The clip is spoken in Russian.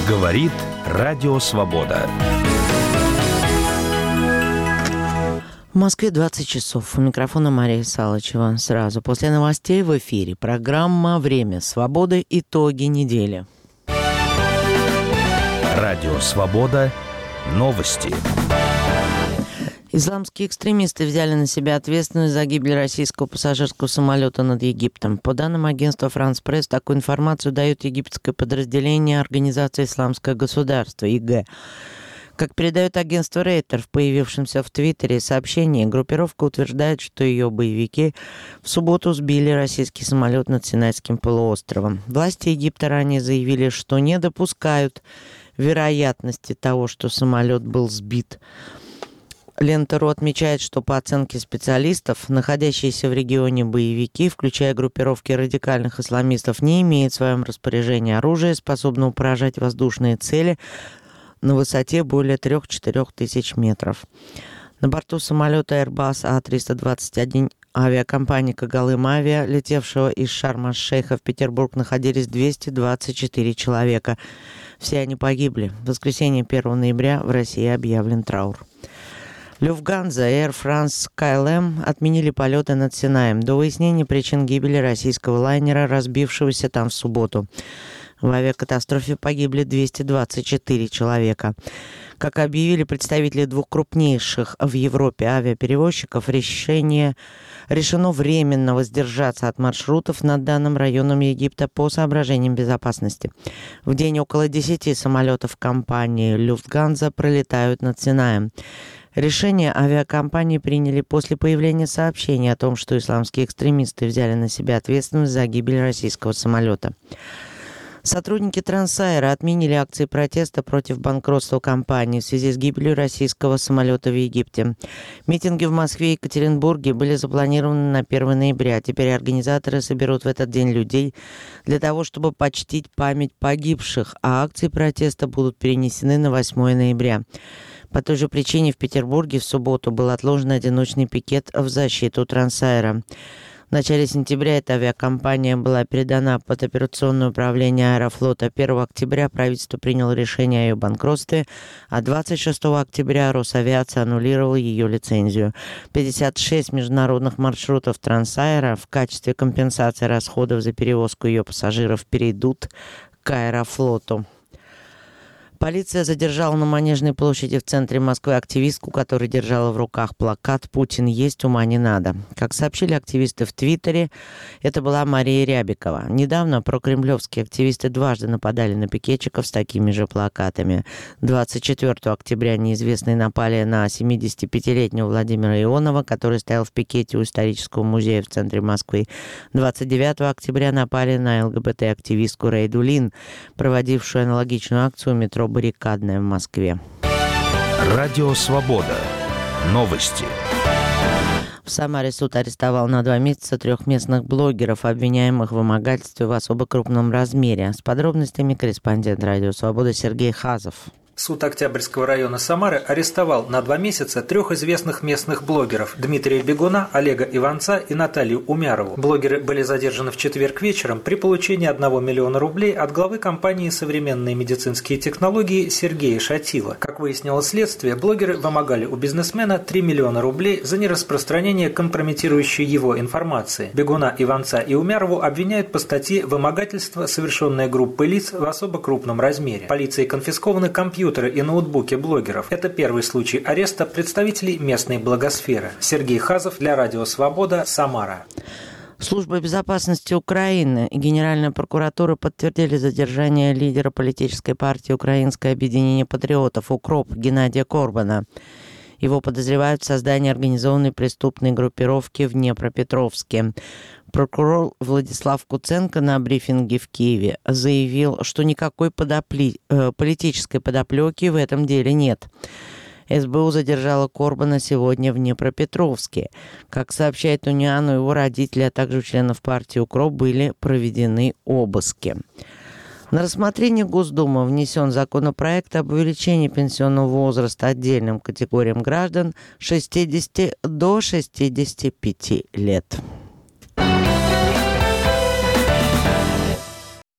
Говорит Радио Свобода. В Москве 20 часов. У микрофона Мария Салычева. Сразу после новостей в эфире программа «Время свободы. Итоги недели». Радио Свобода. Новости. Исламские экстремисты взяли на себя ответственность за гибель российского пассажирского самолета над Египтом. По данным агентства «Франс Пресс», такую информацию дает египетское подразделение Организации «Исламское государство» ИГ. Как передает агентство Рейтер в появившемся в Твиттере сообщении, группировка утверждает, что ее боевики в субботу сбили российский самолет над Синайским полуостровом. Власти Египта ранее заявили, что не допускают вероятности того, что самолет был сбит. Лента.ру отмечает, что по оценке специалистов, находящиеся в регионе боевики, включая группировки радикальных исламистов, не имеют в своем распоряжении оружия, способного поражать воздушные цели на высоте более 3-4 тысяч метров. На борту самолета Airbus А321 авиакомпании «Когалым Авиа», летевшего из Шарм-аш-Шейха в Петербург, находились 224 человека. Все они погибли. В воскресенье 1 ноября в России объявлен траур. Люфтганза и Air France KLM отменили полеты над Синаем до выяснения причин гибели российского лайнера, разбившегося там в субботу. В авиакатастрофе погибли 224 человека. Как объявили представители двух крупнейших в Европе авиаперевозчиков, решено временно воздержаться от маршрутов над данным районом Египта по соображениям безопасности. В день около 10 самолетов компании Люфтганза пролетают над Синаем. Решение авиакомпании приняли после появления сообщений о том, что исламские экстремисты взяли на себя ответственность за гибель российского самолета. Сотрудники Трансайра отменили акции протеста против банкротства компании в связи с гибелью российского самолета в Египте. Митинги в Москве и Екатеринбурге были запланированы на 1 ноября. Теперь организаторы соберут в этот день людей для того, чтобы почтить память погибших, а акции протеста будут перенесены на 8 ноября. По той же причине в Петербурге в субботу был отложен одиночный пикет в защиту Трансайра. В начале сентября эта авиакомпания была передана под операционное управление Аэрофлота. 1 октября правительство приняло решение о ее банкротстве, а 26 октября Росавиация аннулировала ее лицензию. 56 международных маршрутов Трансайра в качестве компенсации расходов за перевозку ее пассажиров перейдут к Аэрофлоту. Полиция задержала на Манежной площади в центре Москвы активистку, которая держала в руках плакат «Путин есть, ума не надо». Как сообщили активисты в Твиттере, это была Мария Рябикова. Недавно прокремлевские активисты дважды нападали на пикетчиков с такими же плакатами. 24 октября неизвестные напали на 75-летнего Владимира Ионова, который стоял в пикете у исторического музея в центре Москвы. 29 октября напали на ЛГБТ-активистку Рейду Лин, проводившую аналогичную акцию у метро «Баррикадная» в Москве. Радио Свобода. Новости. В Самаре суд арестовал на 2 месяца 3 местных блогеров, обвиняемых в вымогательстве в особо крупном размере. С подробностями корреспондент Радио Свобода Сергей Хазов. Суд Октябрьского района Самары арестовал на 2 месяца 3 известных местных блогеров – Дмитрия Бегуна, Олега Иванца и Наталью Умярову. Блогеры были задержаны в четверг вечером при получении 1 миллиона рублей от главы компании «Современные медицинские технологии» Сергея Шатила. Как выяснило следствие, блогеры вымогали у бизнесмена 3 миллиона рублей за нераспространение компрометирующей его информации. Бегуна, Иванца и Умярову обвиняют по статье «Вымогательство, совершенное группой лиц в особо крупном размере». Полицией конфискованы компьютеры и ноутбуки блогеров. Это первый случай ареста представителей местной благосферы. Сергей Хазов для Радио Свобода, Самара. Служба безопасности Украины и Генеральная прокуратура подтвердили задержание лидера политической партии «Украинское объединение патриотов» УКРОП Геннадия Корбана. Его подозревают в создании организованной преступной группировки в Днепропетровске. Прокурор Владислав Куценко на брифинге в Киеве заявил, что никакой политической подоплеки в этом деле нет. СБУ задержала Корбана сегодня в Днепропетровске. Как сообщает УНИАН, у его родителей, а также у членов партии УКРОП были проведены обыски. На рассмотрение Госдумы внесен законопроект об увеличении пенсионного возраста отдельным категориям граждан с 60 до 65 лет.